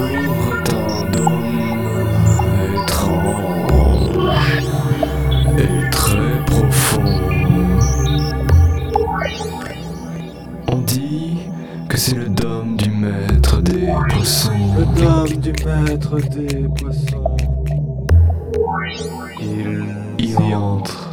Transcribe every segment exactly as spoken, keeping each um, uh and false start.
couvre d'un dôme étrange et très profond. On dit que c'est le dôme du maître des poissons. Le dôme du maître des poissons. Il y entre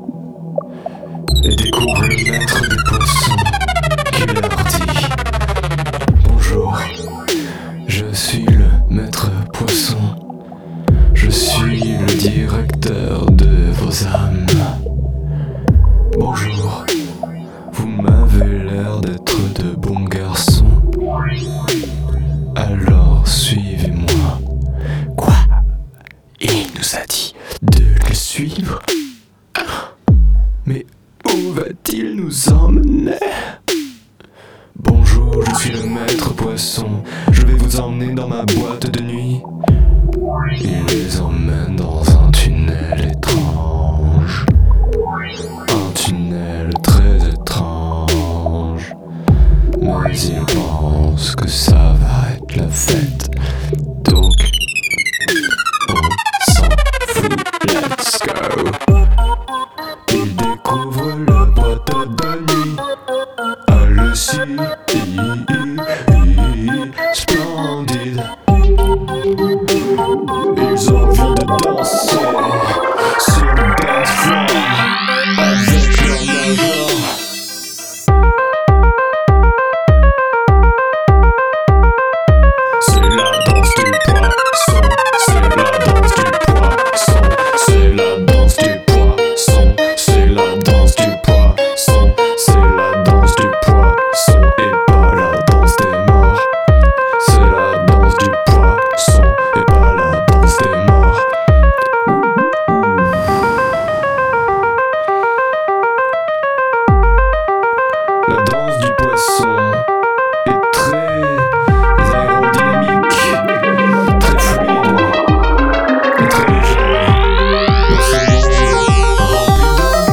et découvre le maître des poissons qui leur dit: bonjour, je suis le maître poisson. Je suis le directeur de vos âmes. Bonjour, vous m'avez l'air d'être de bons garçons. Alors suivez-moi. Quoi? Il nous a dit de le suivre? Mais où va-t-il nous emmener? Bonjour, je suis le maître poisson. Je vais vous emmener dans ma boîte de nuit. Il les emmène dans un tunnel étrange. Un tunnel très étrange. Mais il pense que ça va être la fête. Donc, on s'en fout. Let's go. Il découvre la boîte de nuit. Hallucinant, splendide. Ils ont envie de danser sur le dance floor avec leur major. C'est la danse du poisson, c'est la danse du poisson, c'est la danse du poisson, c'est la danse du poisson, c'est la danse du poisson et pas la danse des morts. C'est la danse du poisson et pas la danse des morts. La danse du poisson est très aérodynamique, très fluide et très légère. Dans ce monde rempli d'eau.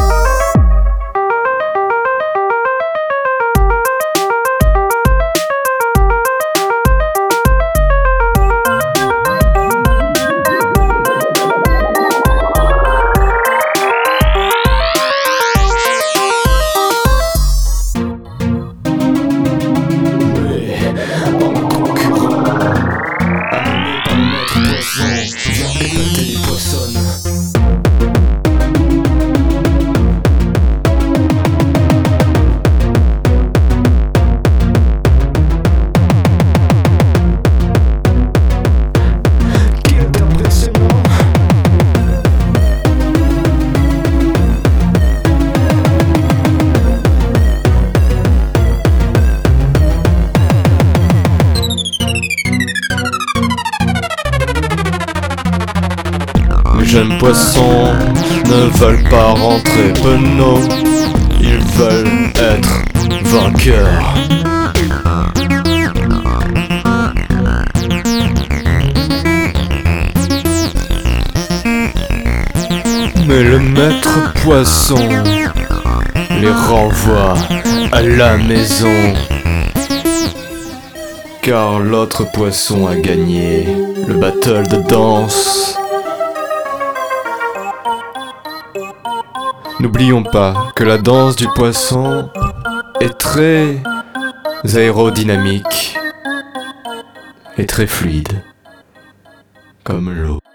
Les jeunes poissons ne veulent pas rentrer penauds, ils veulent être vainqueurs. Mais le maître poisson les renvoie à la maison, car l'autre poisson a gagné le battle de danse. N'oublions pas que la danse du poisson est très aérodynamique et très fluide, comme l'eau.